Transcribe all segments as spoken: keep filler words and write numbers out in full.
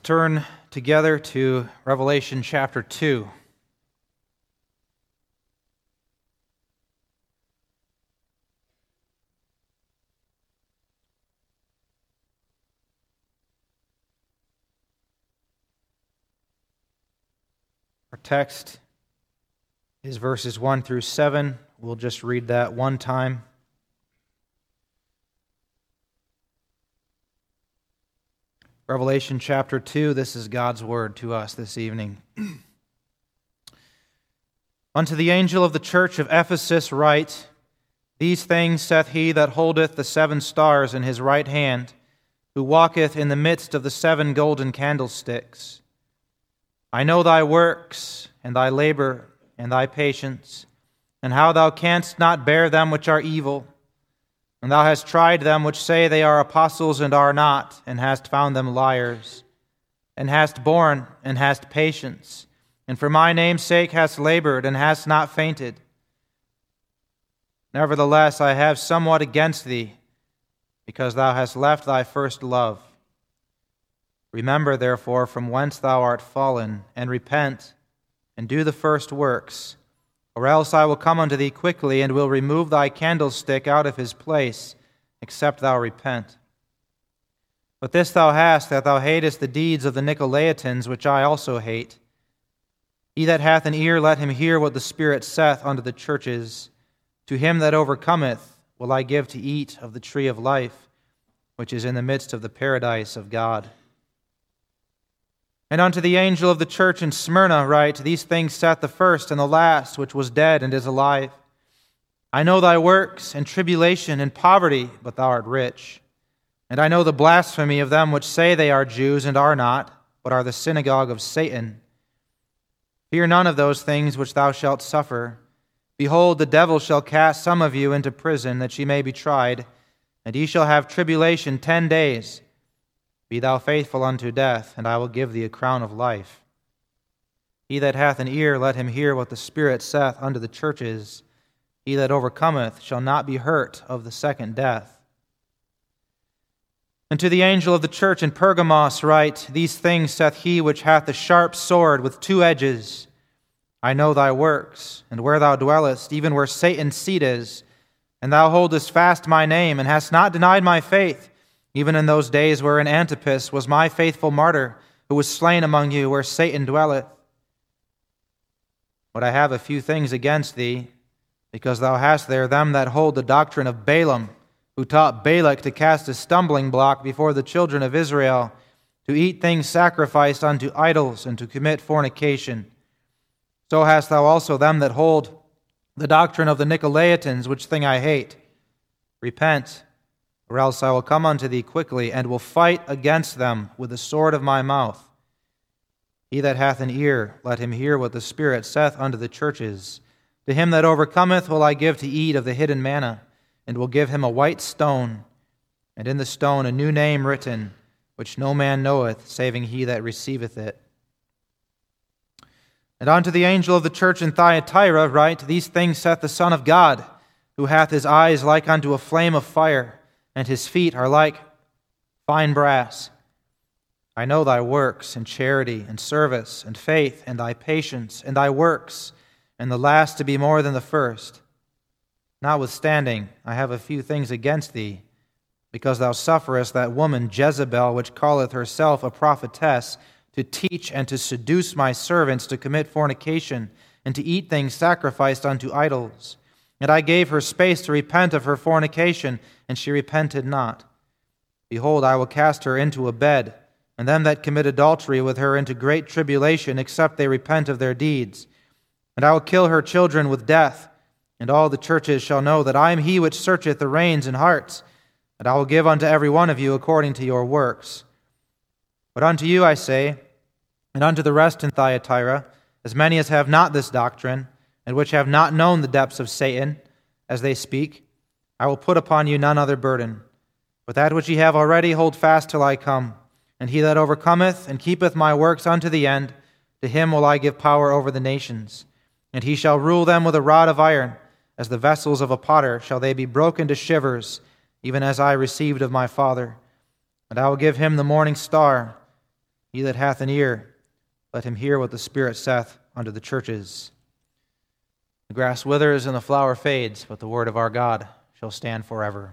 turn together to Revelation chapter two. Our text is verses one through seven. We'll just read that one time. Revelation chapter two, this is God's word to us this evening. Unto the angel of the church of Ephesus write, These things saith he that holdeth the seven stars in his right hand, who walketh in the midst of the seven golden candlesticks. I know thy works, and thy labor, and thy patience, and how thou canst not bear them which are evil. And thou hast tried them which say they are apostles and are not, and hast found them liars, and hast borne, and hast patience, and for my name's sake hast labored, and hast not fainted. Nevertheless, I have somewhat against thee, because thou hast left thy first love. Remember, therefore, from whence thou art fallen, and repent, and do the first works. Or else I will come unto thee quickly, and will remove thy candlestick out of his place, except thou repent. But this thou hast, that thou hatest the deeds of the Nicolaitans, which I also hate. He that hath an ear, let him hear what the Spirit saith unto the churches. To him that overcometh will I give to eat of the tree of life, which is in the midst of the paradise of God. And unto the angel of the church in Smyrna write, These things saith the first and the last, which was dead and is alive. I know thy works, and tribulation, and poverty, but thou art rich. And I know the blasphemy of them which say they are Jews, and are not, but are the synagogue of Satan. Fear none of those things which thou shalt suffer. Behold, the devil shall cast some of you into prison, that ye may be tried, and ye shall have tribulation ten days. Be thou faithful unto death, and I will give thee a crown of life. He that hath an ear, let him hear what the Spirit saith unto the churches. He that overcometh shall not be hurt of the second death. And to the angel of the church in Pergamos write, These things saith he which hath a sharp sword with two edges. I know thy works, and where thou dwellest, even where Satan's seat is, and thou holdest fast my name, and hast not denied my faith, even in those days wherein Antipas was my faithful martyr, who was slain among you where Satan dwelleth. But I have a few things against thee, because thou hast there them that hold the doctrine of Balaam, who taught Balak to cast a stumbling block before the children of Israel, to eat things sacrificed unto idols, and to commit fornication. So hast thou also them that hold the doctrine of the Nicolaitans, which thing I hate. Repent, or else I will come unto thee quickly, and will fight against them with the sword of my mouth. He that hath an ear, let him hear what the Spirit saith unto the churches. To him that overcometh will I give to eat of the hidden manna, and will give him a white stone, and in the stone a new name written, which no man knoweth, saving he that receiveth it. And unto the angel of the church in Thyatira write, These things saith the Son of God, who hath his eyes like unto a flame of fire, and his feet are like fine brass. I know thy works, and charity, and service, and faith, and thy patience, and thy works, and the last to be more than the first. Notwithstanding, I have a few things against thee, because thou sufferest that woman Jezebel, which calleth herself a prophetess, to teach and to seduce my servants to commit fornication, and to eat things sacrificed unto idols. And I gave her space to repent of her fornication, and she repented not. Behold, I will cast her into a bed, and them that commit adultery with her into great tribulation, except they repent of their deeds. And I will kill her children with death, and all the churches shall know that I am he which searcheth the reins and hearts, and I will give unto every one of you according to your works. But unto you I say, and unto the rest in Thyatira, as many as have not this doctrine, and which have not known the depths of Satan, as they speak, I will put upon you none other burden. But that which ye have already hold fast till I come. And he that overcometh and keepeth my works unto the end, to him will I give power over the nations. And he shall rule them with a rod of iron, as the vessels of a potter shall they be broken to shivers, even as I received of my Father. And I will give him the morning star. He that hath an ear, let him hear what the Spirit saith unto the churches. The grass withers and the flower fades, but the word of our God shall stand forever.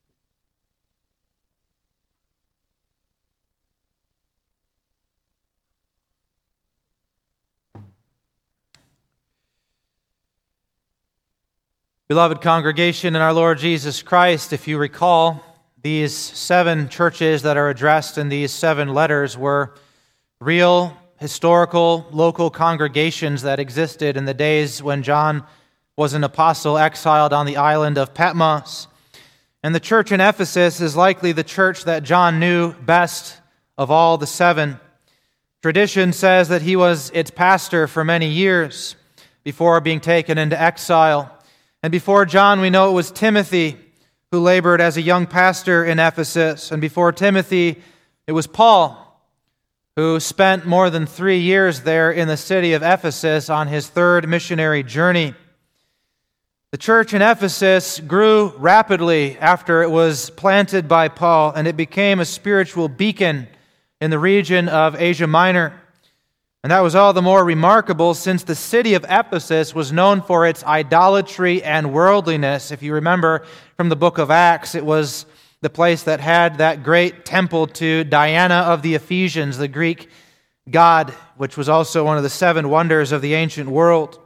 Beloved congregation in our Lord Jesus Christ, if you recall, these seven churches that are addressed in these seven letters were real, historical, local congregations that existed in the days when John was an apostle exiled on the island of Patmos. And the church in Ephesus is likely the church that John knew best of all the seven. Tradition says that he was its pastor for many years before being taken into exile. And before John, we know it was Timothy who labored as a young pastor in Ephesus. And before Timothy, it was Paul, who spent more than three years there in the city of Ephesus on his third missionary journey. The church in Ephesus grew rapidly after it was planted by Paul, and it became a spiritual beacon in the region of Asia Minor. And that was all the more remarkable since the city of Ephesus was known for its idolatry and worldliness. If you remember from the book of Acts, it was the place that had that great temple to Diana of the Ephesians, the Greek god, which was also one of the seven wonders of the ancient world.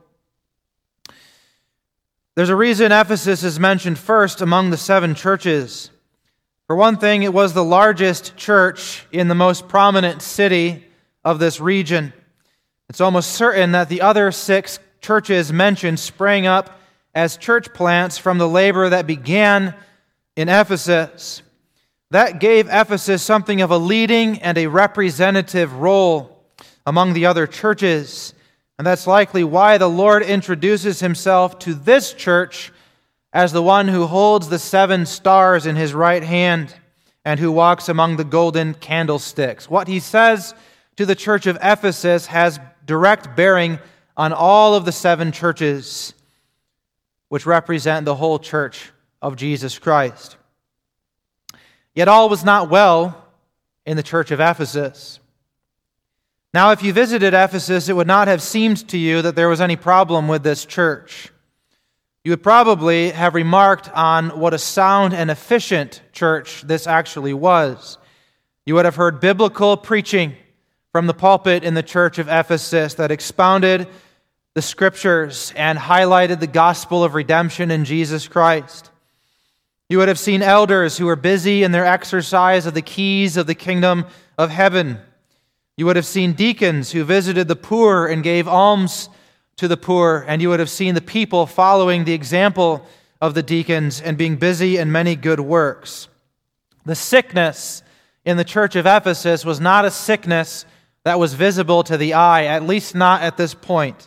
There's a reason Ephesus is mentioned first among the seven churches. For one thing, it was the largest church in the most prominent city of this region. It's almost certain that the other six churches mentioned sprang up as church plants from the labor that began in Ephesus. That gave Ephesus something of a leading and a representative role among the other churches. And that's likely why the Lord introduces himself to this church as the one who holds the seven stars in his right hand and who walks among the golden candlesticks. What he says to the church of Ephesus has direct bearing on all of the seven churches, which represent the whole church of Jesus Christ. Yet all was not well in the church of Ephesus. Now, if you visited Ephesus, it would not have seemed to you that there was any problem with this church. You would probably have remarked on what a sound and efficient church this actually was. You would have heard biblical preaching from the pulpit in the church of Ephesus that expounded the Scriptures and highlighted the gospel of redemption in Jesus Christ. You would have seen elders who were busy in their exercise of the keys of the kingdom of heaven. You would have seen deacons who visited the poor and gave alms to the poor, and you would have seen the people following the example of the deacons and being busy in many good works. The sickness in the church of Ephesus was not a sickness that was visible to the eye, at least not at this point.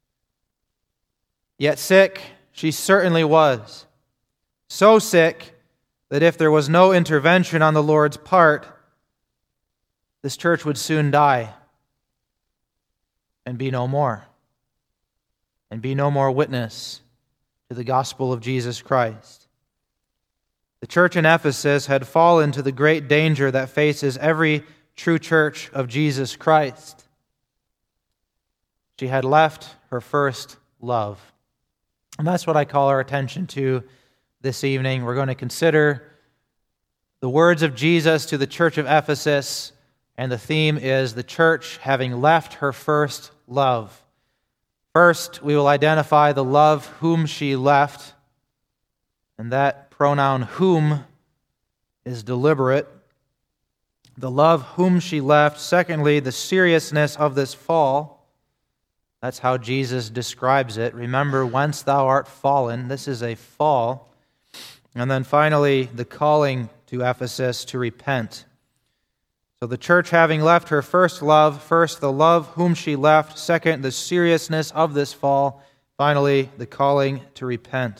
Yet sick she certainly was. So sick that if there was no intervention on the Lord's part, this church would soon die and be no more, and be no more witness to the gospel of Jesus Christ. The church in Ephesus had fallen to the great danger that faces every true church of Jesus Christ. She had left her first love. And that's what I call our attention to this evening. We're going to consider the words of Jesus to the church of Ephesus, and the theme is the church having left her first love. First, we will identify the love whom she left, and that pronoun whom is deliberate. The love whom she left. Secondly, the seriousness of this fall. That's how Jesus describes it. Remember whence thou art fallen. This is a fall. And then finally, the calling to Ephesus to repent. So the church having left her first love, first the love whom she left, second the seriousness of this fall, finally the calling to repent.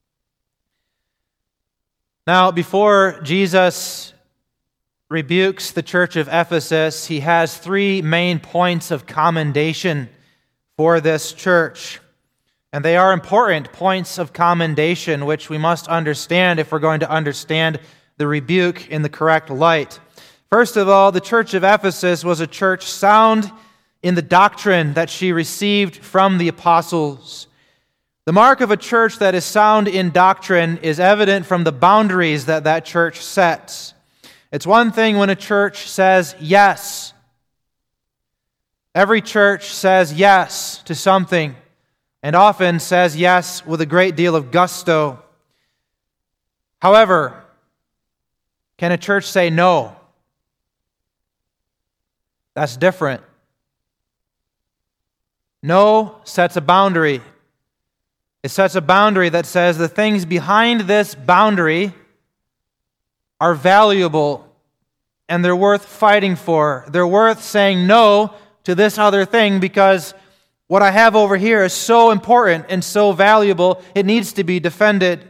Now, before Jesus rebukes the church of Ephesus, he has three main points of commendation for this church. And they are important points of commendation, which we must understand if we're going to understand the rebuke in the correct light. First of all, the church of Ephesus was a church sound in the doctrine that she received from the apostles. The mark of a church that is sound in doctrine is evident from the boundaries that that church sets. It's one thing when a church says yes. Every church says yes to something, and often says yes with a great deal of gusto. However, can a church say no? That's different. No sets a boundary. It sets a boundary that says the things behind this boundary are valuable and they're worth fighting for. They're worth saying no to this other thing because what I have over here is so important and so valuable, it needs to be defended.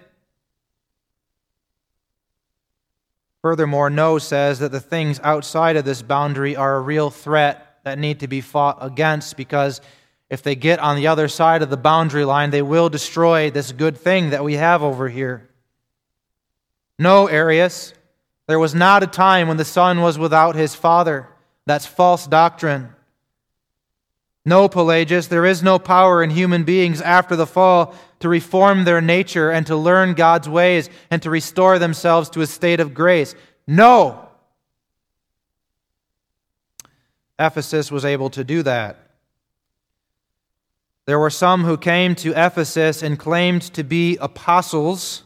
Furthermore, no says that the things outside of this boundary are a real threat that need to be fought against, because if they get on the other side of the boundary line, they will destroy this good thing that we have over here. No, Arius, there was not a time when the Son was without his Father. That's false doctrine. No, Pelagius, there is no power in human beings after the fall to reform their nature and to learn God's ways and to restore themselves to a state of grace. No! Ephesus was able to do that. There were some who came to Ephesus and claimed to be apostles.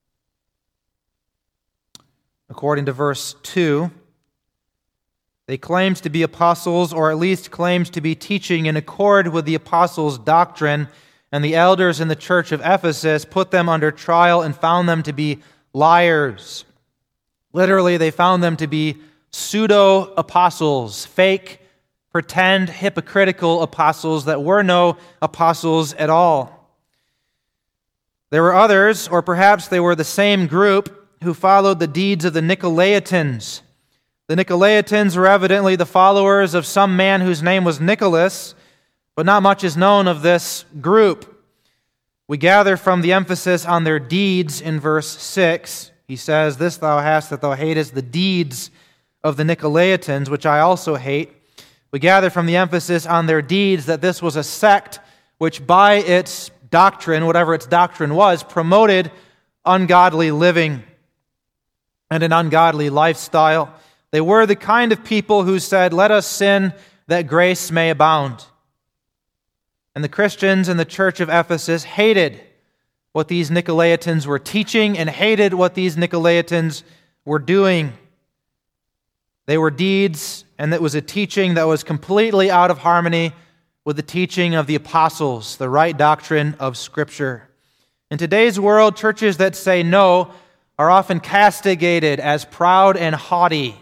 According to verse two, they claimed to be apostles, or at least claimed to be teaching in accord with the apostles' doctrine, and the elders in the church of Ephesus put them under trial and found them to be liars. Literally, they found them to be pseudo-apostles, fake, pretend, hypocritical apostles that were no apostles at all. There were others, or perhaps they were the same group, who followed the deeds of the Nicolaitans. The Nicolaitans were evidently the followers of some man whose name was Nicholas, but not much is known of this group. We gather from the emphasis on their deeds in verse six. He says, "This thou hast, that thou hatest the deeds of the Nicolaitans, which I also hate." We gather from the emphasis on their deeds that this was a sect which by its doctrine, whatever its doctrine was, promoted ungodly living and an ungodly lifestyle. They were the kind of people who said, "Let us sin that grace may abound." And the Christians in the church of Ephesus hated what these Nicolaitans were teaching and hated what these Nicolaitans were doing. They were deeds, and it was a teaching that was completely out of harmony with the teaching of the apostles, the right doctrine of Scripture. In today's world, churches that say no are often castigated as proud and haughty.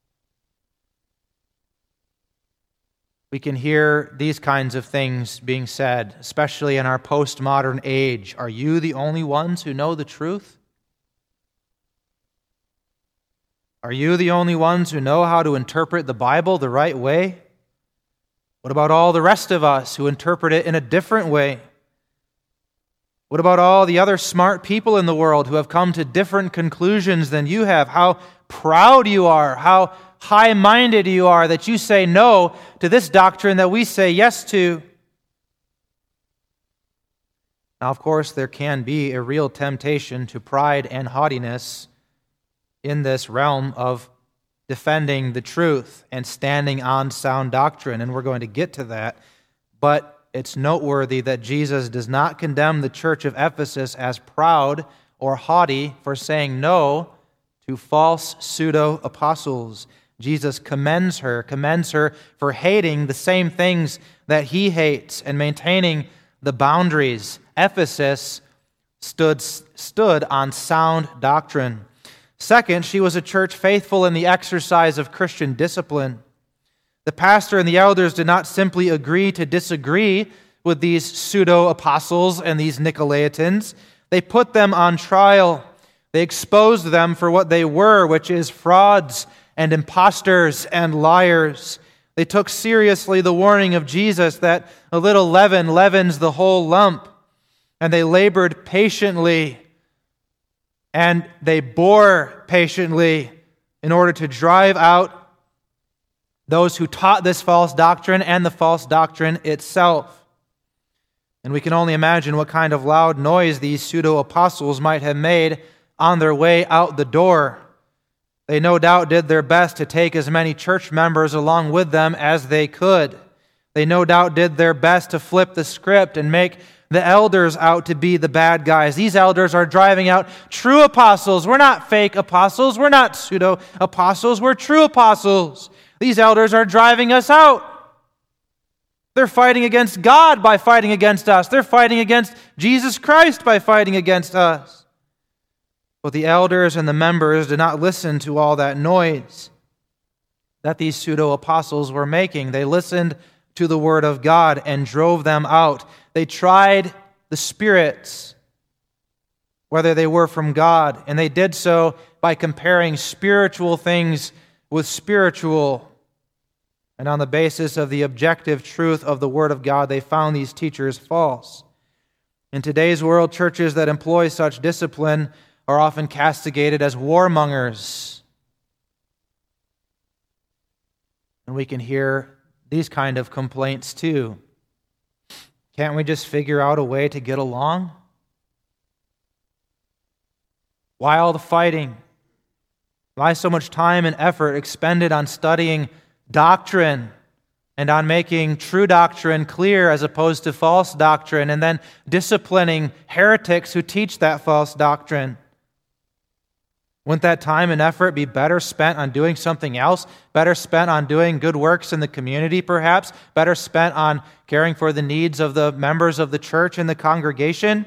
We can hear these kinds of things being said, especially in our postmodern age. Are you the only ones who know the truth? Are you the only ones who know how to interpret the Bible the right way? What about all the rest of us who interpret it in a different way? What about all the other smart people in the world who have come to different conclusions than you have? How proud you are, how high-minded you are that you say no to this doctrine that we say yes to. Now, of course, there can be a real temptation to pride and haughtiness in this realm of defending the truth and standing on sound doctrine, and we're going to get to that. But it's noteworthy that Jesus does not condemn the church of Ephesus as proud or haughty for saying no to false pseudo-apostles. Jesus commends her, commends her for hating the same things that he hates and maintaining the boundaries. Ephesus stood, stood on sound doctrine. Second, she was a church faithful in the exercise of Christian discipline. The pastor and the elders did not simply agree to disagree with these pseudo-apostles and these Nicolaitans. They put them on trial. They exposed them for what they were, which is frauds and imposters and liars. They took seriously the warning of Jesus that a little leaven leavens the whole lump. And they labored patiently and they bore patiently in order to drive out those who taught this false doctrine and the false doctrine itself. And we can only imagine what kind of loud noise these pseudo-apostles might have made on their way out the door. They no doubt did their best to take as many church members along with them as they could. They no doubt did their best to flip the script and make the elders out to be the bad guys. These elders are driving out true apostles. We're not fake apostles. We're not pseudo-apostles. We're true apostles. These elders are driving us out. They're fighting against God by fighting against us. They're fighting against Jesus Christ by fighting against us. But the elders and the members did not listen to all that noise that these pseudo-apostles were making. They listened to the word of God and drove them out. They tried the spirits, whether they were from God, and they did so by comparing spiritual things with spiritual. And on the basis of the objective truth of the word of God, they found these teachers false. In today's world, churches that employ such discipline are often castigated as warmongers. And we can hear these kind of complaints too. Can't we just figure out a way to get along? Why all the fighting? Why so much time and effort expended on studying doctrine and on making true doctrine clear as opposed to false doctrine, and then disciplining heretics who teach that false doctrine? Wouldn't that time and effort be better spent on doing something else? Better spent on doing good works in the community, perhaps? Better spent on caring for the needs of the members of the church and the congregation?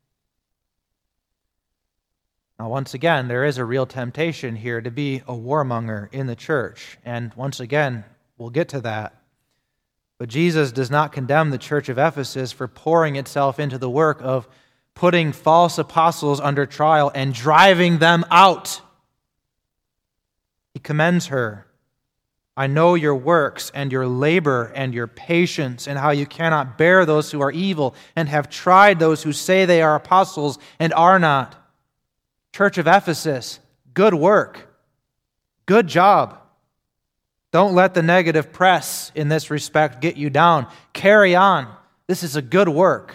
Now, once again, there is a real temptation here to be a warmonger in the church. And once again, we'll get to that. But Jesus does not condemn the church of Ephesus for pouring itself into the work of putting false apostles under trial and driving them out. He commends her. I know your works and your labor and your patience and how you cannot bear those who are evil and have tried those who say they are apostles and are not. Church of Ephesus, good work. Good job. Don't let the negative press in this respect get you down. Carry on. This is a good work.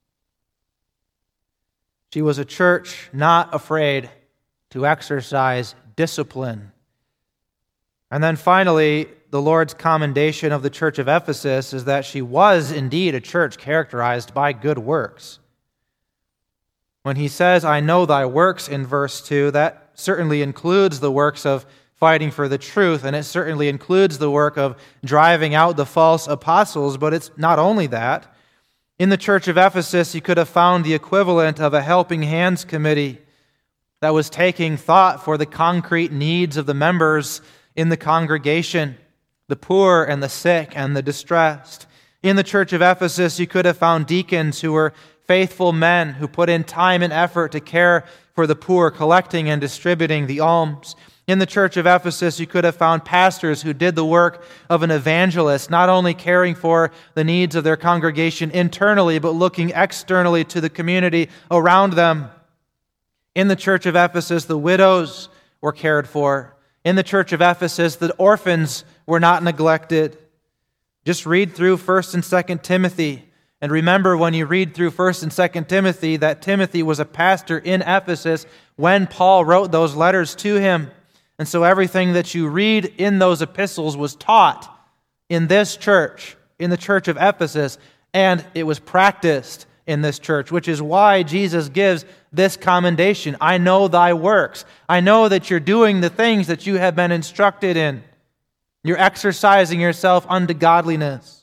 She was a church not afraid to exercise discipline. And then finally, the Lord's commendation of the church of Ephesus is that she was indeed a church characterized by good works. When he says, I know thy works in verse two, that certainly includes the works of fighting for the truth, and it certainly includes the work of driving out the false apostles, but it's not only that. In the church of Ephesus, you could have found the equivalent of a helping hands committee that was taking thought for the concrete needs of the members in the congregation, the poor and the sick and the distressed. In the church of Ephesus, you could have found deacons who were faithful men who put in time and effort to care for the poor, collecting and distributing the alms. In the church of Ephesus, you could have found pastors who did the work of an evangelist, not only caring for the needs of their congregation internally, but looking externally to the community around them. In the church of Ephesus, the widows were cared for. In the church of Ephesus, the orphans were not neglected. Just read through First and Second Timothy, and remember when you read through First and Second Timothy that Timothy was a pastor in Ephesus when Paul wrote those letters to him. And so everything that you read in those epistles was taught in this church, in the church of Ephesus, and it was practiced in this church, which is why Jesus gives this commendation. I know thy works. I know that you're doing the things that you have been instructed in. You're exercising yourself unto godliness.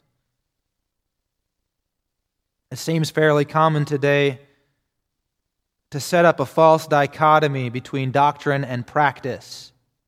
It seems fairly common today to set up a false dichotomy between doctrine and practice.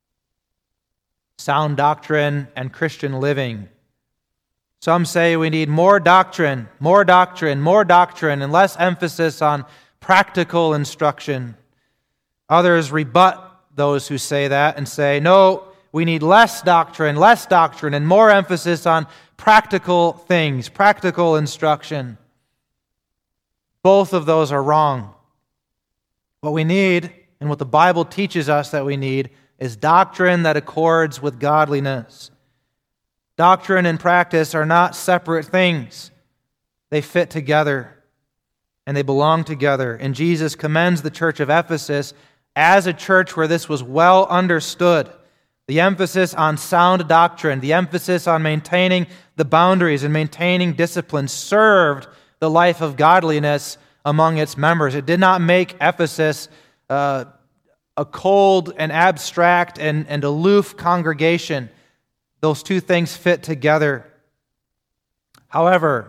Sound doctrine and Christian living. Some say we need more doctrine, more doctrine, more doctrine, and less emphasis on practical instruction. Others rebut those who say that and say, no, we need less doctrine, less doctrine, and more emphasis on practical things, practical instruction. Both of those are wrong. What we need, and what the Bible teaches us that we need, is doctrine that accords with godliness. Doctrine and practice are not separate things. They fit together, and they belong together. And Jesus commends the church of Ephesus as a church where this was well understood. The emphasis on sound doctrine, the emphasis on maintaining the boundaries and maintaining discipline served the life of godliness among its members. It did not make Ephesus uh, a cold and abstract and, and aloof congregation. Those two things fit together. However,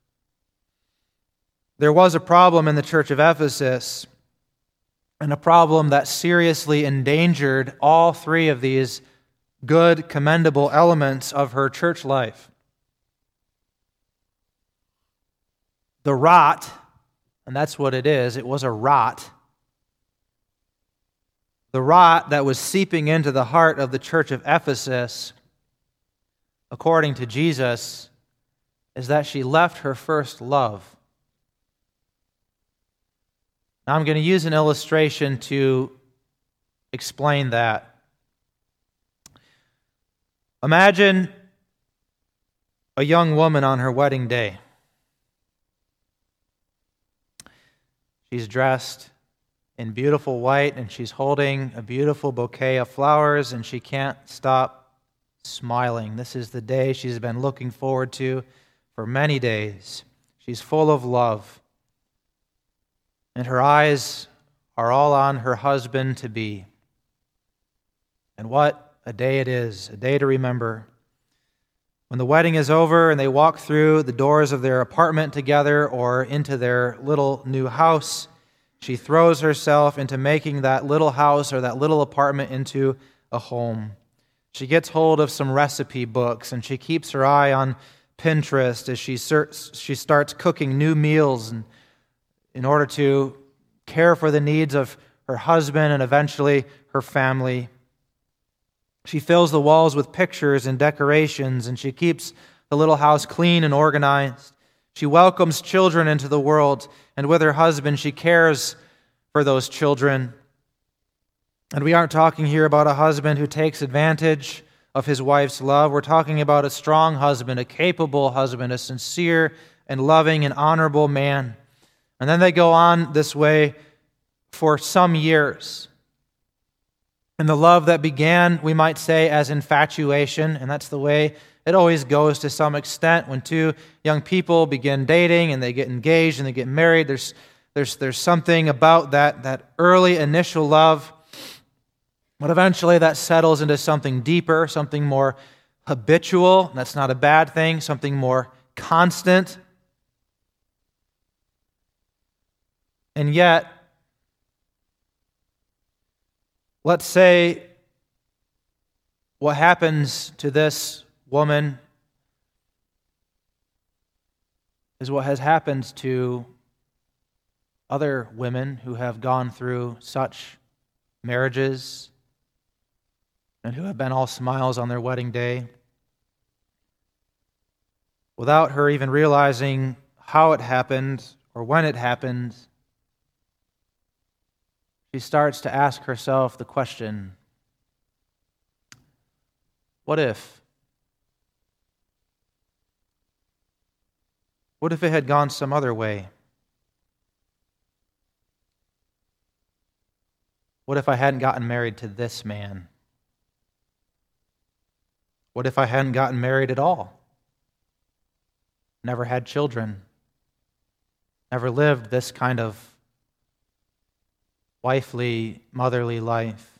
there was a problem in the church of Ephesus, and a problem that seriously endangered all three of these good, commendable elements of her church life. The rot, and that's what it is, it was a rot. The rot that was seeping into the heart of the church of Ephesus, according to Jesus, is that she left her first love. Now I'm going to use an illustration to explain that. Imagine a young woman on her wedding day. She's dressed in beautiful white, and she's holding a beautiful bouquet of flowers, and she can't stop smiling. This is the day she's been looking forward to for many days. She's full of love, and her eyes are all on her husband-to-be. And what a day it is, a day to remember. When the wedding is over and they walk through the doors of their apartment together or into their little new house, she throws herself into making that little house or that little apartment into a home. She gets hold of some recipe books, and she keeps her eye on Pinterest as she she starts cooking new meals and in order to care for the needs of her husband and eventually her family. She fills the walls with pictures and decorations, and she keeps the little house clean and organized. She welcomes children into the world, and with her husband, she cares for those children. And we aren't talking here about a husband who takes advantage of his wife's love. We're talking about a strong husband, a capable husband, a sincere and loving and honorable man. And then they go on this way for some years. And the love that began, we might say, as infatuation, and that's the way it always goes to some extent when two young people begin dating and they get engaged and they get married. There's, there's, there's something about that, that early initial love, but eventually that settles into something deeper, something more habitual. That's not a bad thing, something more constant. And yet, let's say what happens to this woman is what has happened to other women who have gone through such marriages and who have been all smiles on their wedding day, without her even realizing how it happened or when it happened. She starts to ask herself the question, what if? What if it had gone some other way? What if I hadn't gotten married to this man? What if I hadn't gotten married at all? Never had children? Never lived this kind of wifely, motherly life?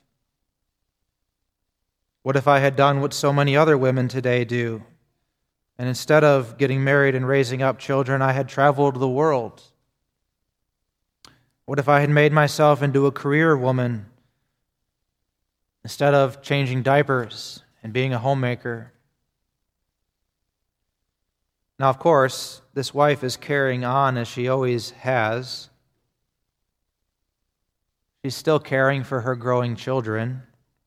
What if I had done what so many other women today do, and instead of getting married and raising up children, I had traveled the world? What if I had made myself into a career woman instead of changing diapers and being a homemaker? Now, of course, this wife is carrying on as she always has. She's still caring for her growing children.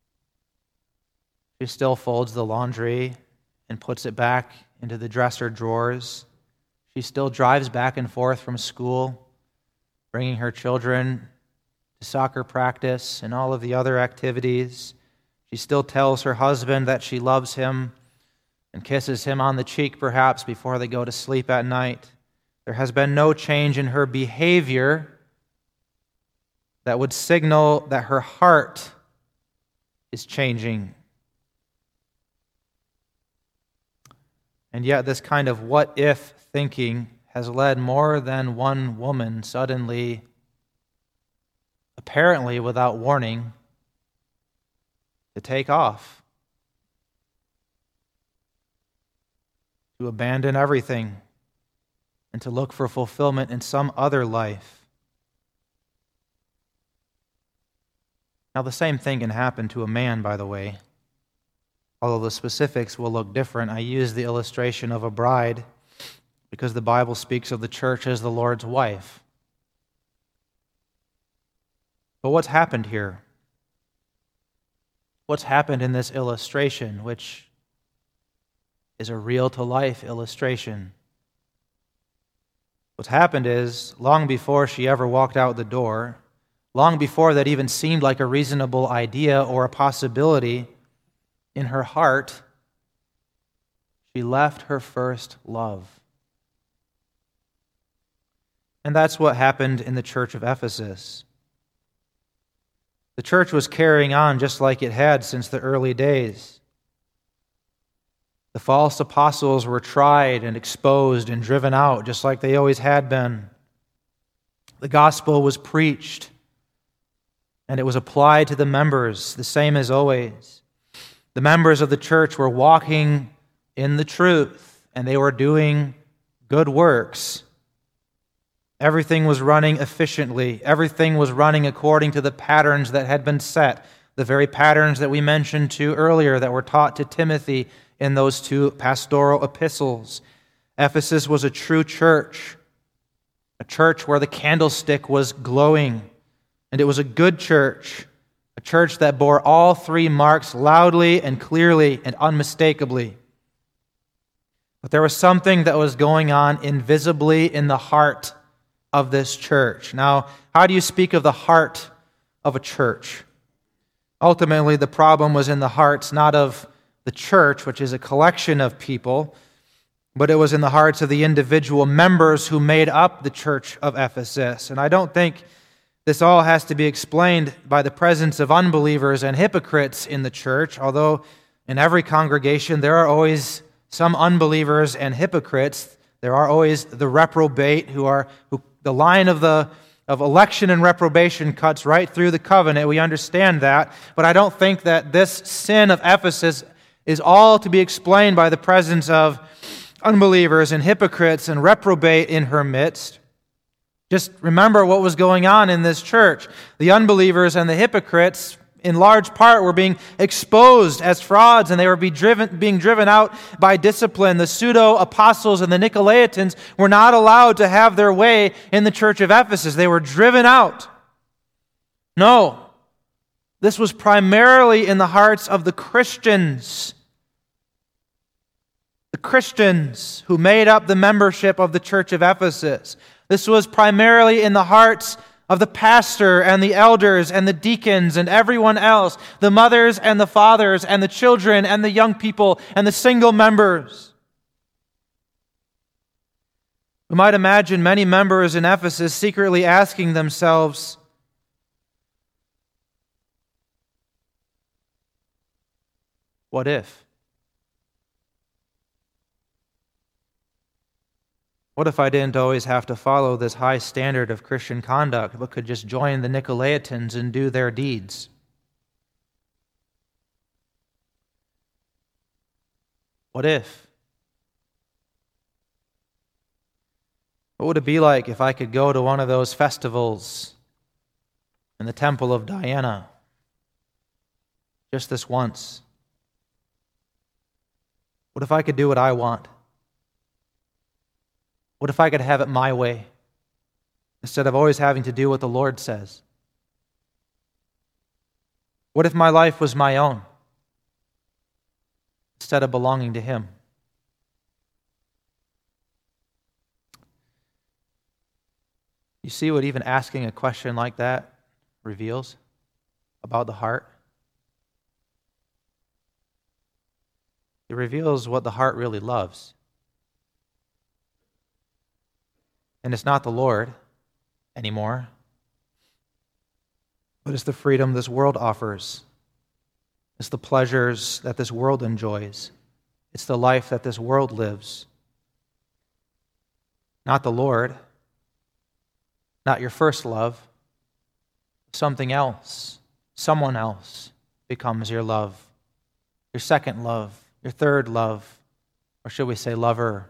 She still folds the laundry and puts it back into the dresser drawers. She still drives back and forth from school, bringing her children to soccer practice and all of the other activities. She still tells her husband that she loves him and kisses him on the cheek perhaps before they go to sleep at night. There has been no change in her behavior that would signal that her heart is changing. And yet this kind of what-if thinking has led more than one woman suddenly, apparently without warning, to take off, to abandon everything, and to look for fulfillment in some other life. Now, the same thing can happen to a man, by the way. Although the specifics will look different, I use the illustration of a bride because the Bible speaks of the church as the Lord's wife. But what's happened here? What's happened in this illustration, which is a real-to-life illustration? What's happened is, long before she ever walked out the door, long before that even seemed like a reasonable idea or a possibility, in her heart, she left her first love. And that's what happened in the church of Ephesus. The church was carrying on just like it had since the early days. The false apostles were tried and exposed and driven out just like they always had been. The gospel was preached, and it was applied to the members the same as always. The members of the church were walking in the truth, and they were doing good works. Everything was running efficiently. Everything was running according to the patterns that had been set, the very patterns that we mentioned to earlier that were taught to Timothy in those two pastoral epistles. Ephesus was a true church, a church where the candlestick was glowing, and it was a good church, a church that bore all three marks loudly and clearly and unmistakably. But there was something that was going on invisibly in the heart of this church. Now, how do you speak of the heart of a church? Ultimately, the problem was in the hearts not of the church, which is a collection of people, but it was in the hearts of the individual members who made up the church of Ephesus. And I don't think this all has to be explained by the presence of unbelievers and hypocrites in the church, although in every congregation there are always some unbelievers and hypocrites. There are always the reprobate who are who the line of the of election and reprobation cuts right through the covenant. We understand that, but I don't think that this sin of Ephesus is all to be explained by the presence of unbelievers and hypocrites and reprobate in her midst. Just remember what was going on in this church. The unbelievers and the hypocrites, in large part, were being exposed as frauds, and they were be driven, being driven out by discipline. The pseudo-apostles and the Nicolaitans were not allowed to have their way in the church of Ephesus. They were driven out. No, this was primarily in the hearts of the Christians. The Christians who made up the membership of the church of Ephesus. This was primarily in the hearts of the pastor and the elders and the deacons and everyone else, the mothers and the fathers and the children and the young people and the single members. We might imagine many members in Ephesus secretly asking themselves, what if? What if I didn't always have to follow this high standard of Christian conduct, but could just join the Nicolaitans and do their deeds? What if? What would it be like if I could go to one of those festivals in the Temple of Diana just this once? What if I could do what I want? What if I could have it my way instead of always having to do what the Lord says? What if my life was my own instead of belonging to Him? You see what even asking a question like that reveals about the heart? He reveals what the heart really loves. And it's not the Lord anymore, but it's the freedom this world offers. It's the pleasures that this world enjoys. It's the life that this world lives. Not the Lord, not your first love. Something else, someone else becomes your love, your second love, your third love, or should we say lover?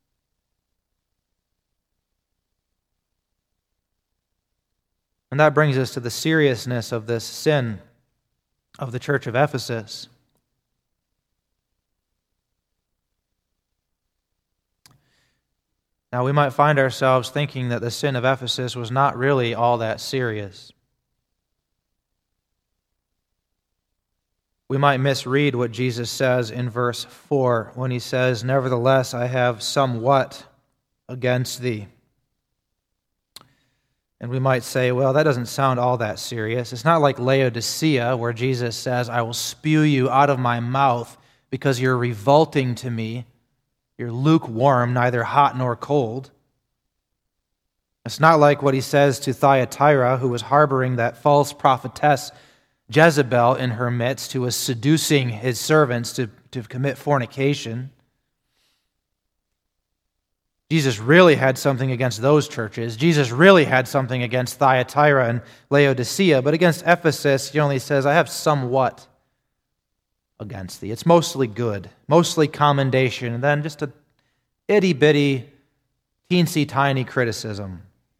And that brings us to the seriousness of this sin of the church of Ephesus. Now, we might find ourselves thinking that the sin of Ephesus was not really all that serious. We might misread what Jesus says in verse four when he says, "Nevertheless, I have somewhat against thee." And we might say, well, that doesn't sound all that serious. It's not like Laodicea, where Jesus says, "I will spew you out of my mouth because you're revolting to me. You're lukewarm, neither hot nor cold." It's not like what he says to Thyatira, who was harboring that false prophetess Jezebel in her midst, who was seducing his servants to, to commit fornication. Jesus really had something against those churches. Jesus really had something against Thyatira and Laodicea, but against Ephesus, he only says, "I have somewhat against thee." It's mostly good, mostly commendation, and then just a itty-bitty, teensy-tiny criticism.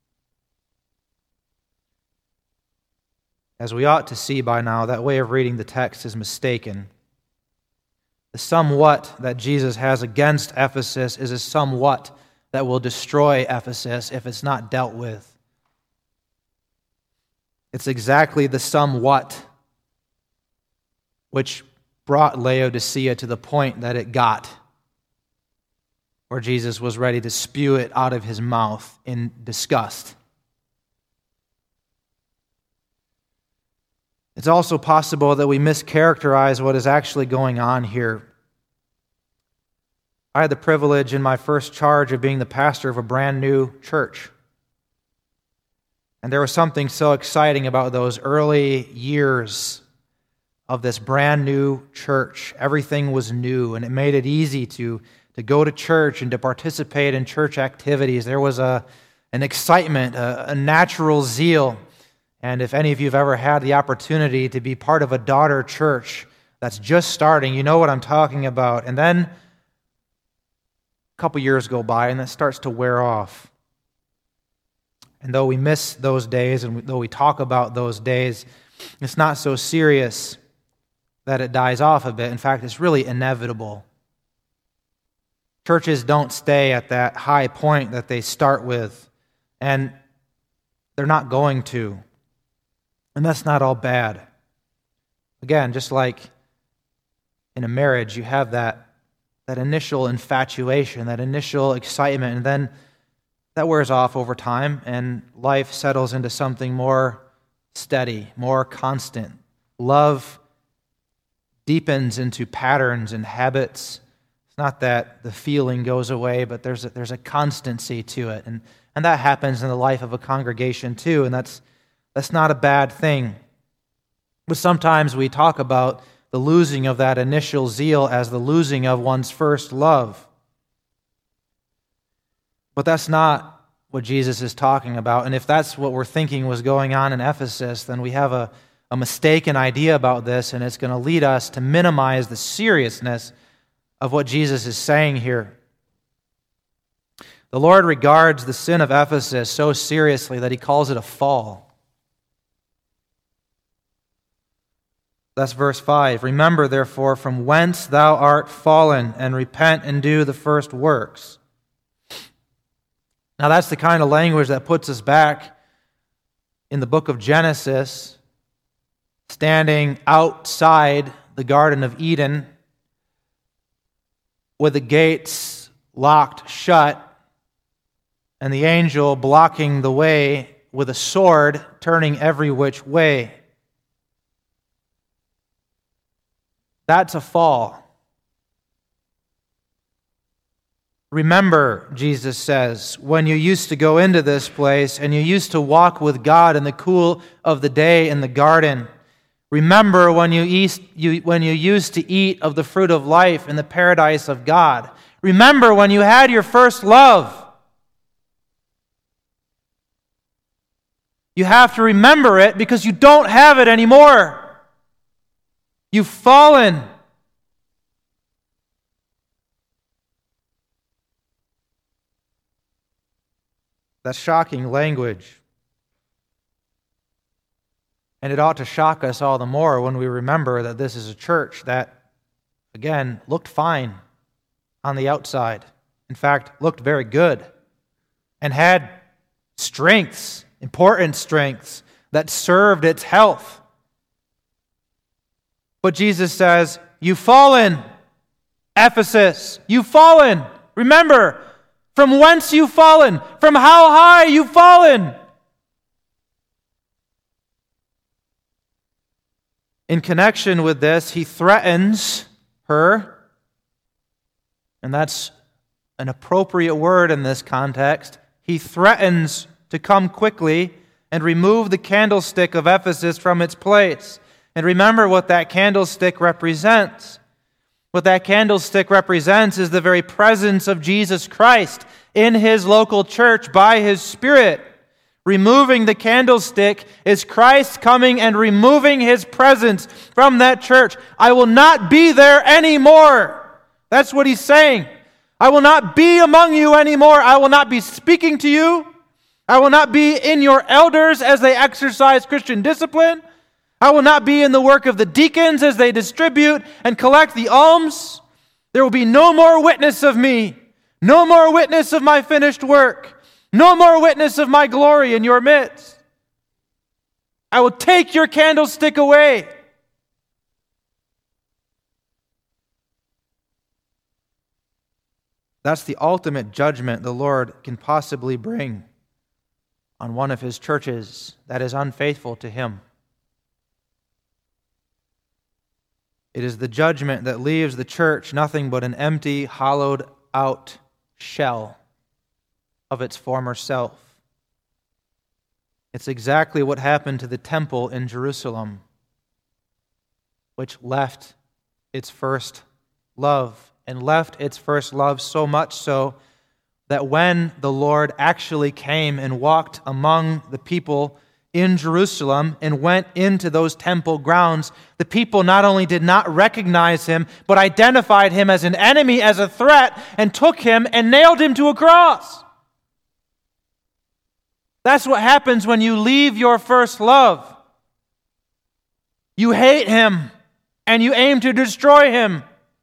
As we ought to see by now, that way of reading the text is mistaken. The somewhat that Jesus has against Ephesus is a somewhat that will destroy Ephesus if it's not dealt with. It's exactly the somewhat which brought Laodicea to the point that it got, where Jesus was ready to spew it out of his mouth in disgust. It's also possible that we mischaracterize what is actually going on here. I had the privilege in my first charge of being the pastor of a brand new church. And there was something so exciting about those early years of this brand new church. Everything was new, and it made it easy to, to go to church and to participate in church activities. There was a, an excitement, a, a natural zeal. And if any of you have ever had the opportunity to be part of a daughter church that's just starting, you know what I'm talking about. And then a couple years go by and that starts to wear off. And though we miss those days and though we talk about those days, it's not so serious that it dies off a bit. In fact, it's really inevitable. Churches don't stay at that high point that they start with, and they're not going to. And that's not all bad. Again, just like in a marriage, you have that, that initial infatuation, that initial excitement, and then that wears off over time, and life settles into something more steady, more constant. Love deepens into patterns and habits. It's not that the feeling goes away, but there's a, there's a constancy to it. And, and that happens in the life of a congregation too, and that's That's not a bad thing. But sometimes we talk about the losing of that initial zeal as the losing of one's first love. But that's not what Jesus is talking about. And if that's what we're thinking was going on in Ephesus, then we have a, a mistaken idea about this, and it's going to lead us to minimize the seriousness of what Jesus is saying here. The Lord regards the sin of Ephesus so seriously that he calls it a fall. That's verse five. "Remember, therefore, from whence thou art fallen, and repent and do the first works." Now, that's the kind of language that puts us back in the book of Genesis, standing outside the Garden of Eden, with the gates locked shut, and the angel blocking the way with a sword, turning every which way. That's a fall. Remember, Jesus says, when you used to go into this place and you used to walk with God in the cool of the day in the garden. Remember when you, eat, you, when you used to eat of the fruit of life in the paradise of God. Remember when you had your first love. You have to remember it because you don't have it anymore. You've fallen. That's shocking language. And it ought to shock us all the more when we remember that this is a church that, again, looked fine on the outside. In fact, looked very good and had strengths, important strengths, that served its health. But Jesus says, you've fallen, Ephesus, you've fallen. Remember, from whence you've fallen, from how high you've fallen. In connection with this, he threatens her, and that's an appropriate word in this context. He threatens to come quickly and remove the candlestick of Ephesus from its place. And remember what that candlestick represents. What that candlestick represents is the very presence of Jesus Christ in his local church by his Spirit. Removing the candlestick is Christ coming and removing his presence from that church. I will not be there anymore. That's what he's saying. I will not be among you anymore. I will not be speaking to you. I will not be in your elders as they exercise Christian discipline. I will not be in the work of the deacons as they distribute and collect the alms. There will be no more witness of me. No more witness of my finished work. No more witness of my glory in your midst. I will take your candlestick away. That's the ultimate judgment the Lord can possibly bring on one of his churches that is unfaithful to him. It is the judgment that leaves the church nothing but an empty, hollowed-out shell of its former self. It's exactly what happened to the temple in Jerusalem, which left its first love, and left its first love so much so that when the Lord actually came and walked among the people in Jerusalem and went into those temple grounds, the people not only did not recognize him, but identified him as an enemy, as a threat, and took him and nailed him to a cross. That's what happens when you leave your first love. You hate him and you aim to destroy him.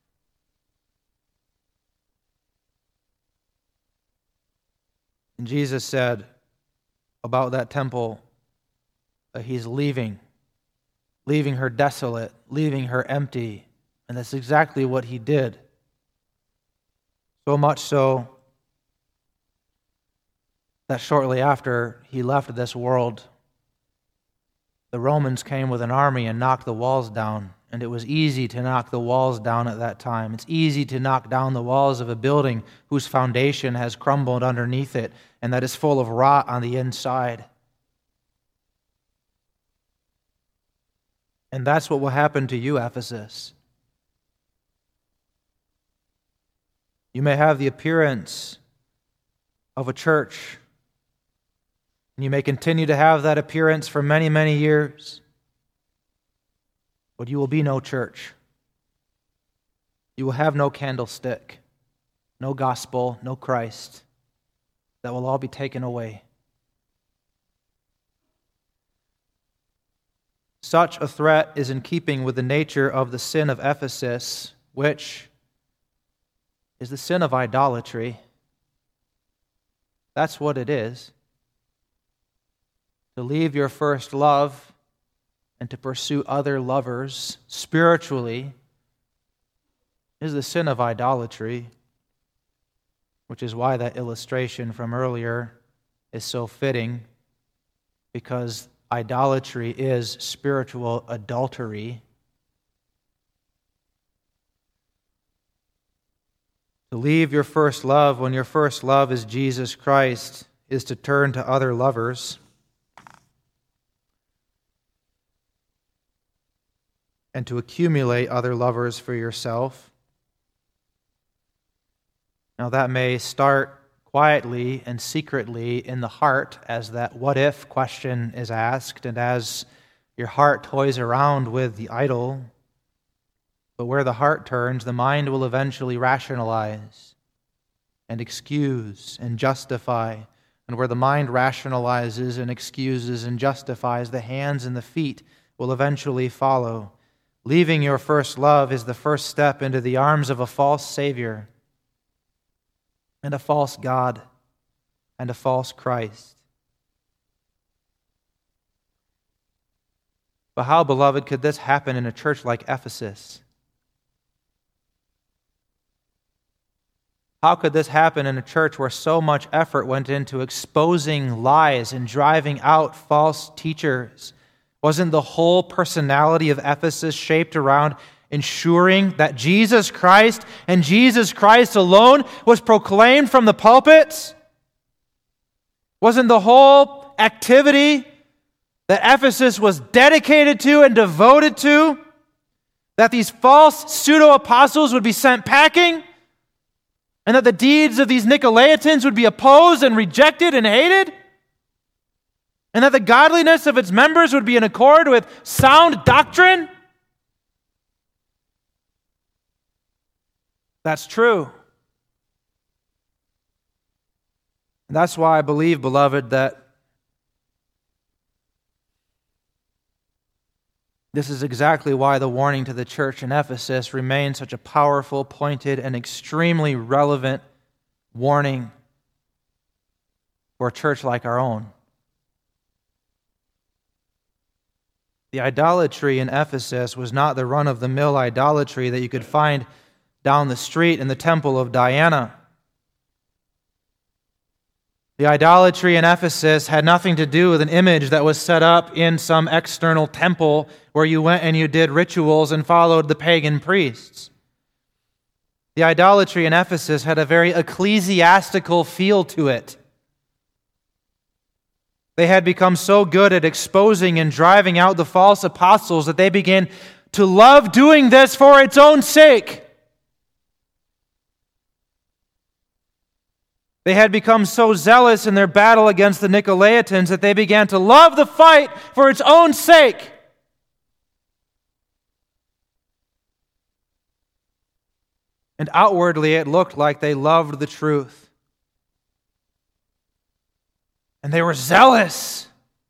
And Jesus said about that temple that he's leaving, leaving her desolate, leaving her empty. And that's exactly what he did. So much so that shortly after he left this world, the Romans came with an army and knocked the walls down. And it was easy to knock the walls down at that time. It's easy to knock down the walls of a building whose foundation has crumbled underneath it and that is full of rot on the inside. And that's what will happen to you, Ephesus. You may have the appearance of a church, and you may continue to have that appearance for many, many years. But you will be no church. You will have no candlestick, no gospel, no Christ. That will all be taken away. Such a threat is in keeping with the nature of the sin of Ephesus, which is the sin of idolatry. That's what it is. To leave your first love and to pursue other lovers spiritually is the sin of idolatry, which is why that illustration from earlier is so fitting, because idolatry is spiritual adultery. To leave your first love when your first love is Jesus Christ is to turn to other lovers and to accumulate other lovers for yourself. Now that may start quietly and secretly in the heart as that what if question is asked and as your heart toys around with the idol. But where the heart turns, the mind will eventually rationalize and excuse and justify. And where the mind rationalizes and excuses and justifies, the hands and the feet will eventually follow. Leaving your first love is the first step into the arms of a false Savior and a false God and a false Christ. But how, beloved, could this happen in a church like Ephesus? How could this happen in a church where so much effort went into exposing lies and driving out false teachers? Wasn't the whole personality of Ephesus shaped around ensuring that Jesus Christ and Jesus Christ alone was proclaimed from the pulpits? Wasn't the whole activity that Ephesus was dedicated to and devoted to that these false pseudo-apostles would be sent packing? And that the deeds of these Nicolaitans would be opposed and rejected and hated? And that the godliness of its members would be in accord with sound doctrine? That's true. And that's why I believe, beloved, that this is exactly why the warning to the church in Ephesus remains such a powerful, pointed, and extremely relevant warning for a church like our own. The idolatry in Ephesus was not the run-of-the-mill idolatry that you could find down the street in the temple of Diana. The idolatry in Ephesus had nothing to do with an image that was set up in some external temple where you went and you did rituals and followed the pagan priests. The idolatry in Ephesus had a very ecclesiastical feel to it. They had become so good at exposing and driving out the false apostles that they began to love doing this for its own sake. They had become so zealous in their battle against the Nicolaitans that they began to love the fight for its own sake. And outwardly it looked like they loved the truth. And they were zealous.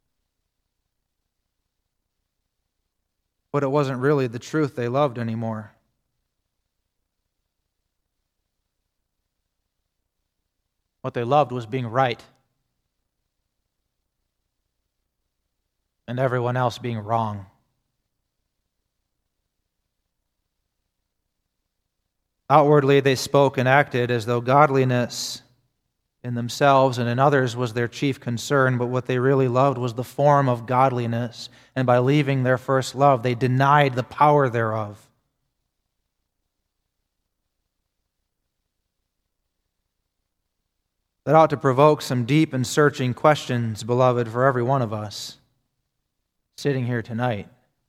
But it wasn't really the truth they loved anymore. What they loved was being right. And everyone else being wrong. Outwardly, they spoke and acted as though godliness in themselves and in others was their chief concern, but what they really loved was the form of godliness. And by leaving their first love, they denied the power thereof. That ought to provoke some deep and searching questions, beloved, for every one of us sitting here tonight.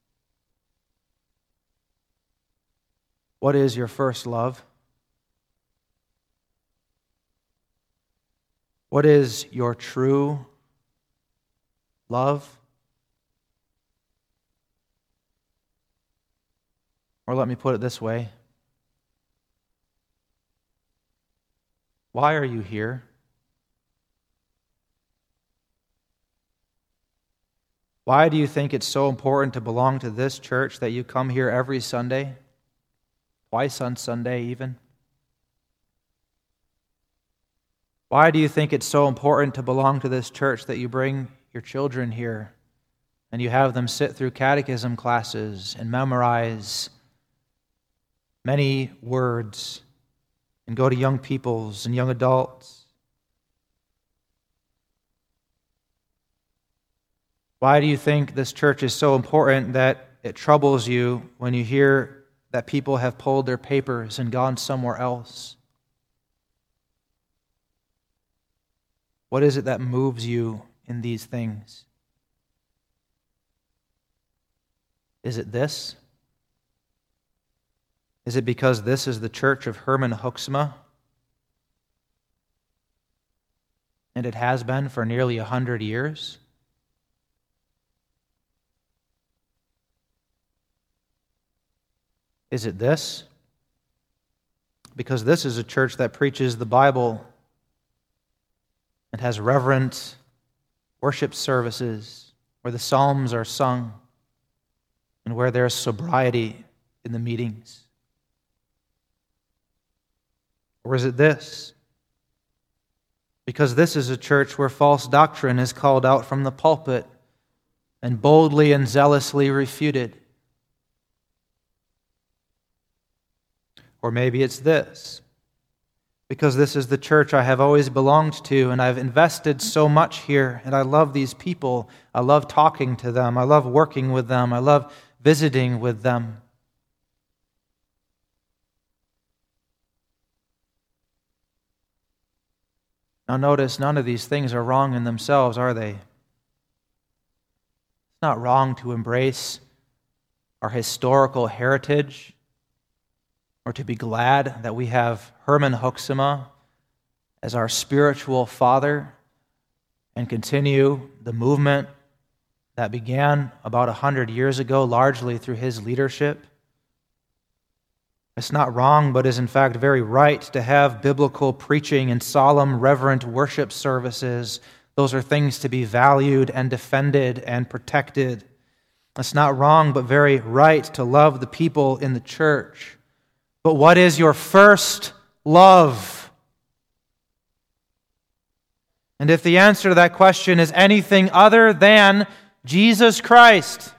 What is your first love? What is your true love? Or let me put it this way. Why are you here? Why do you think it's so important to belong to this church that you come here every Sunday? Twice on Sunday even? Why do you think it's so important to belong to this church that you bring your children here and you have them sit through catechism classes and memorize many words and go to young peoples and young adults? Why do you think this church is so important that it troubles you when you hear that people have pulled their papers and gone somewhere else? What is it that moves you in these things? Is it this? Is it because this is the church of Herman Hoeksema? And it has been for nearly a hundred years? Is it this? Because this is a church that preaches the Bible and has reverent worship services where the Psalms are sung and where there is sobriety in the meetings? Or is it this? Because this is a church where false doctrine is called out from the pulpit and boldly and zealously refuted? Or maybe it's this, because this is the church I have always belonged to, and I've invested so much here, and I love these people. I love talking to them. I love working with them. I love visiting with them. Now notice, none of these things are wrong in themselves, are they? It's not wrong to embrace our historical heritage, or to be glad that we have Herman Hoeksema as our spiritual father and continue the movement that began about a hundred years ago, largely through his leadership. It's not wrong, but is in fact very right to have biblical preaching and solemn, reverent worship services. Those are things to be valued and defended and protected. It's not wrong, but very right to love the people in the church. But what is your first love? And if the answer to that question is anything other than Jesus Christ,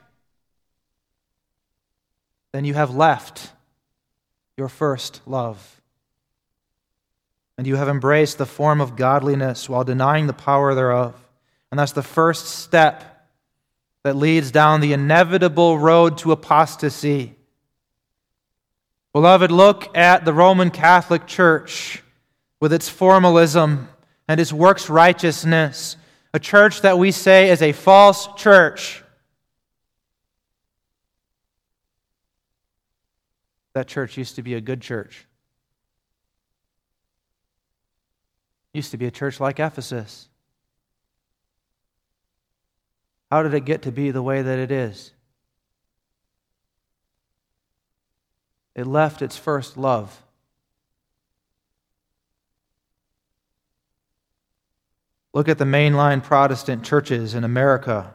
then you have left your first love. And you have embraced the form of godliness while denying the power thereof. And that's the first step that leads down the inevitable road to apostasy. Beloved, look at the Roman Catholic Church with its formalism and its works righteousness, a church that we say is a false church. That church used to be a good church. It used to be a church like Ephesus. How did it get to be the way that it is? It left its first love. Look at the mainline Protestant churches in America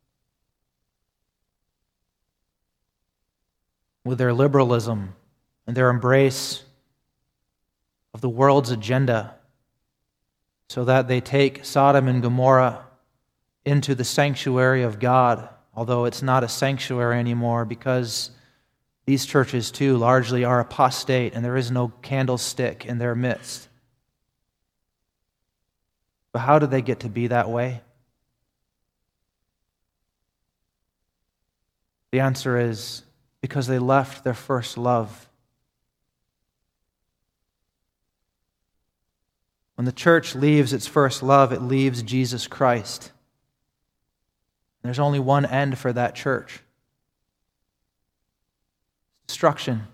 with their liberalism and their embrace of the world's agenda so that they take Sodom and Gomorrah into the sanctuary of God, although it's not a sanctuary anymore because these churches, too, largely are apostate, and there is no candlestick in their midst. But how did they get to be that way? The answer is because they left their first love. When the church leaves its first love, it leaves Jesus Christ. There's only one end for that church. Destruction.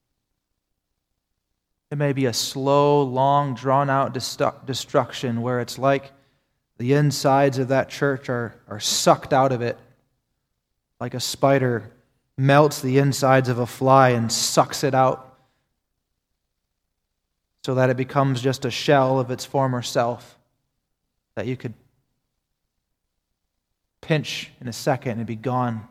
It may be a slow, long, drawn-out destruction where it's like the insides of that church are, are sucked out of it, like a spider melts the insides of a fly and sucks it out so that it becomes just a shell of its former self that you could pinch in a second and be gone.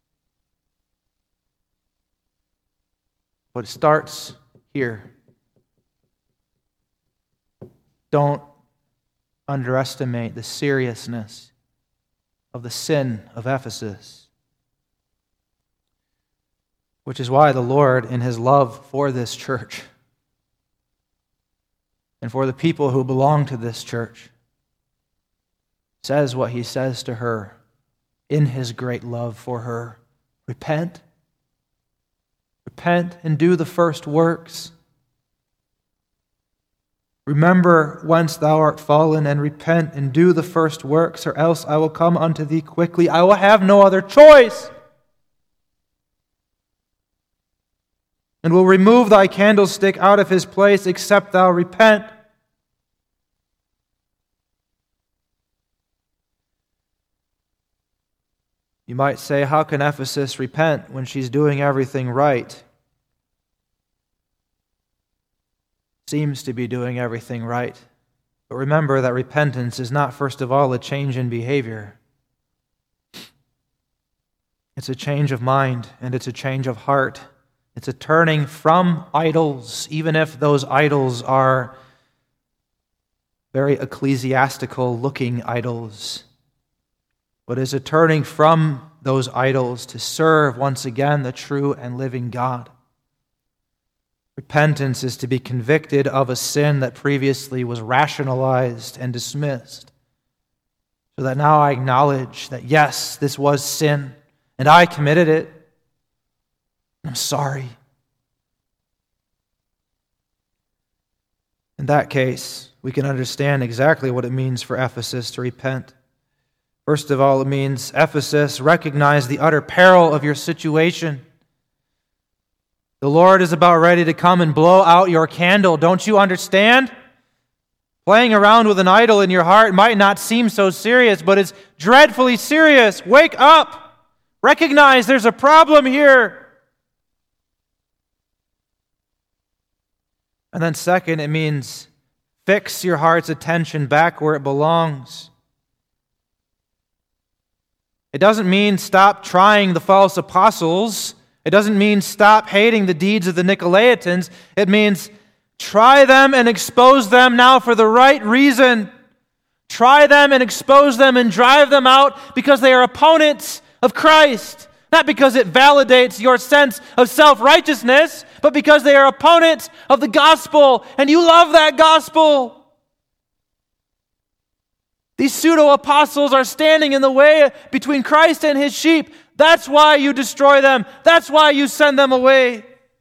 But it starts here. Don't underestimate the seriousness of the sin of Ephesus, which is why the Lord, in His love for this church and for the people who belong to this church, says what He says to her in His great love for her. Repent. Repent and do the first works. Remember whence thou art fallen, and repent, and do the first works, or else I will come unto thee quickly. I will have no other choice, and will remove thy candlestick out of his place, except thou repent. You might say, how can Ephesus repent when she's doing everything right? Seems to be doing everything right. But remember that repentance is not, first of all, a change in behavior. It's a change of mind, and it's a change of heart. It's a turning from idols, even if those idols are very ecclesiastical-looking idols. But it's a turning from those idols to serve once again the true and living God. Repentance is to be convicted of a sin that previously was rationalized and dismissed, so that now I acknowledge that yes, this was sin, and I committed it. I'm sorry. In that case, we can understand exactly what it means for Ephesus to repent. First of all, it means, Ephesus, recognize the utter peril of your situation. The Lord is about ready to come and blow out your candle. Don't you understand? Playing around with an idol in your heart might not seem so serious, but it's dreadfully serious. Wake up! Recognize there's a problem here. And then second, it means fix your heart's attention back where it belongs. It doesn't mean stop trying the false apostles. It doesn't mean stop hating the deeds of the Nicolaitans. It means try them and expose them now for the right reason. Try them and expose them and drive them out because they are opponents of Christ. Not because it validates your sense of self-righteousness, but because they are opponents of the gospel, and you love that gospel. These pseudo-apostles are standing in the way between Christ and his sheep. That's why you destroy them. That's why you send them away.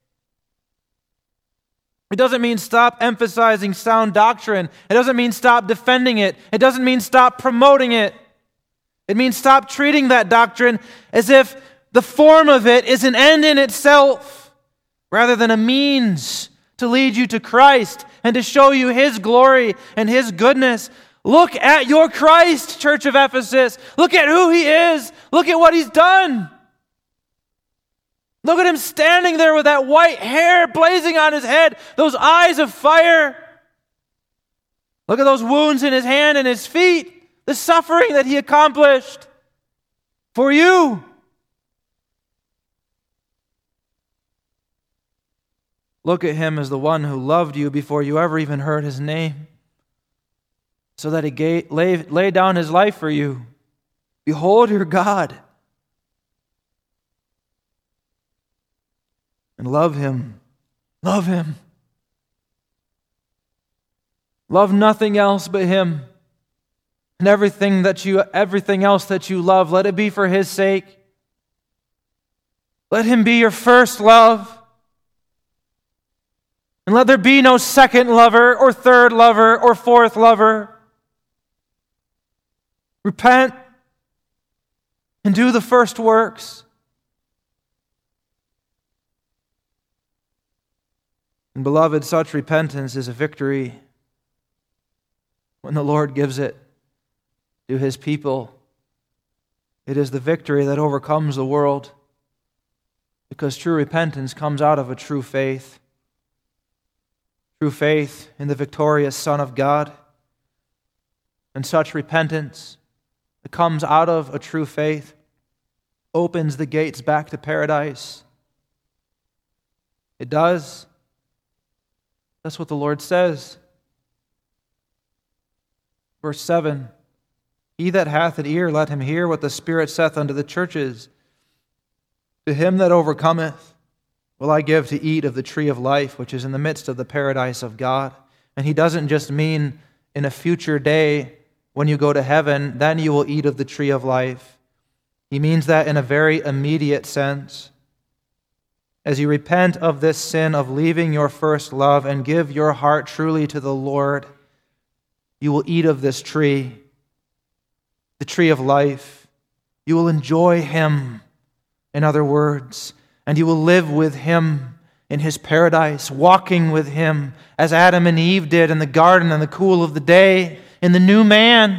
It doesn't mean stop emphasizing sound doctrine. It doesn't mean stop defending it. It doesn't mean stop promoting it. It means stop treating that doctrine as if the form of it is an end in itself, rather than a means to lead you to Christ and to show you his glory and his goodness. Look at your Christ, Church of Ephesus. Look at who he is. Look at what he's done. Look at him standing there with that white hair blazing on his head, those eyes of fire. Look at those wounds in his hand and his feet, the suffering that he accomplished for you. Look at him as the one who loved you before you ever even heard his name, so that he gave, lay, laid down his life for you. Behold your God. And love him. Love him. Love nothing else but him. And everything that you everything else that you love, let it be for his sake. Let him be your first love. And let there be no second lover or third lover or fourth lover. Repent and do the first works. And beloved, such repentance is a victory when the Lord gives it to his people. It is the victory that overcomes the world, because true repentance comes out of a true faith. True faith in the victorious Son of God. And such repentance that comes out of a true faith opens the gates back to paradise. It does. That's what the Lord says. Verse seven, he that hath an ear, let him hear what the Spirit saith unto the churches. To him that overcometh will I give to eat of the tree of life, which is in the midst of the paradise of God. And he doesn't just mean in a future day when you go to heaven, then you will eat of the tree of life. He means that in a very immediate sense. as you repent of this sin of leaving your first love and give your heart truly to the Lord, you will eat of this tree, the tree of life. You will enjoy Him, in other words, and you will live with Him in His paradise, walking with Him as Adam and Eve did in the garden in the cool of the day, in the new man.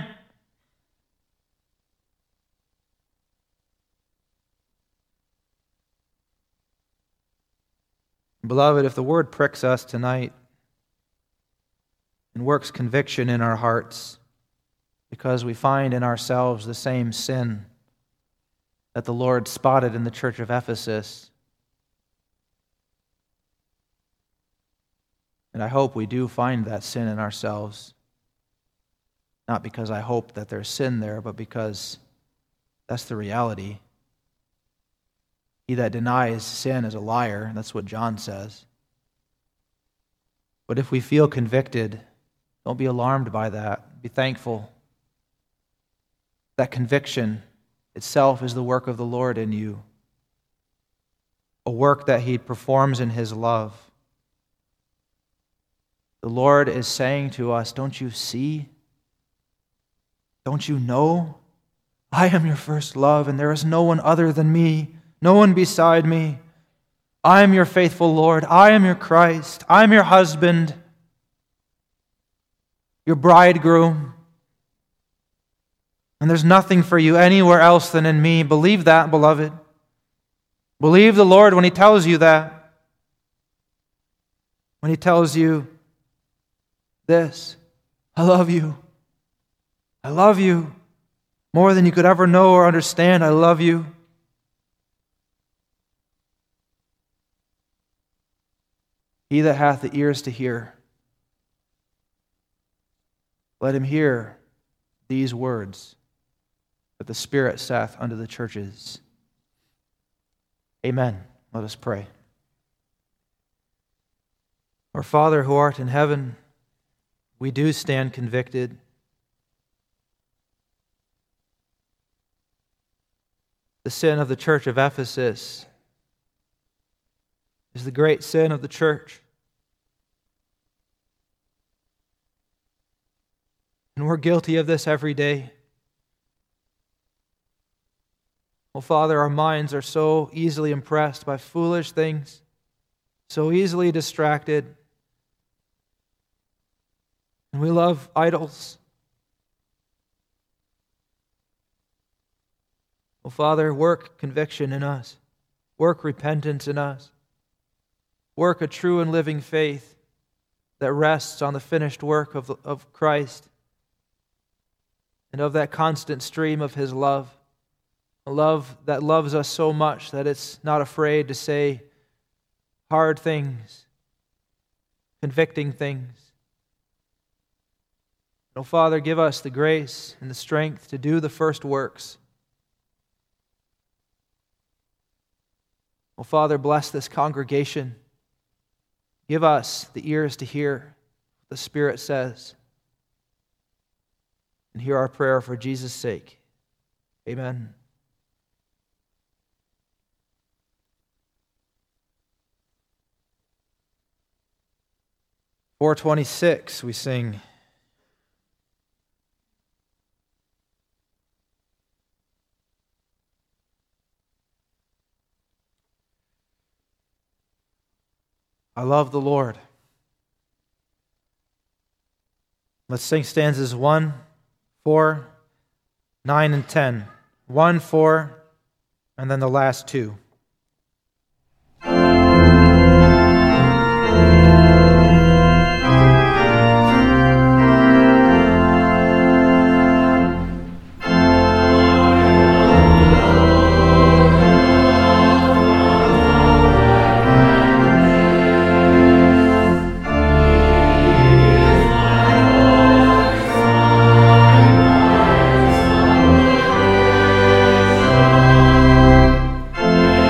Beloved, if the Word pricks us tonight and works conviction in our hearts because we find in ourselves the same sin that the Lord spotted in the church of Ephesus, and I hope we do find that sin in ourselves, not because I hope that there's sin there, but because that's the reality. He that denies sin is a liar. That's what John says. But if we feel convicted, don't be alarmed by that. Be thankful. That conviction itself is the work of the Lord in you, a work that He performs in His love. The Lord is saying to us, don't you see? Don't you know? I am your first love, and there is no one other than me. No one beside me. I am your faithful Lord. I am your Christ. I am your husband, your bridegroom. And there's nothing for you anywhere else than in me. Believe that, beloved. Believe the Lord when He tells you that. When He tells you this, I love you. I love you. More than you could ever know or understand, I love you. He that hath the ears to hear, let him hear these words that the Spirit saith unto the churches. Amen. Let us pray. Our Father who art in heaven, we do stand convicted. The sin of the church of Ephesus is the great sin of the church. And we're guilty of this every day. Well, Father, our minds are so easily impressed by foolish things, so easily distracted. And we love idols. Well, Father, work conviction in us. Work repentance in us. Work a true and living faith that rests on the finished work of, of Christ and of that constant stream of His love. A love that loves us so much that it's not afraid to say hard things, convicting things. Oh, Father, give us the grace and the strength to do the first works. Oh, Father, bless this congregation. Give us the ears to hear what the Spirit says. And hear our prayer for Jesus' sake. Amen. four twenty-six, we sing. I love the Lord. Let's sing stanzas one, four, nine, and ten. one, four, and then the last two. Amen.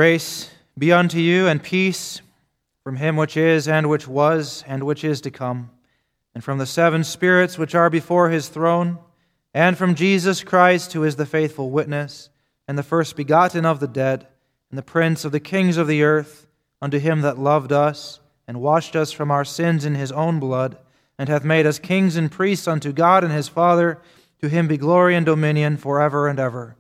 Grace be unto you, and peace from him which is, and which was, and which is to come, and from the seven spirits which are before his throne, and from Jesus Christ, who is the faithful witness, and the first begotten of the dead, and the prince of the kings of the earth, unto him that loved us, and washed us from our sins in his own blood, and hath made us kings and priests unto God and his Father. To him be glory and dominion forever and ever.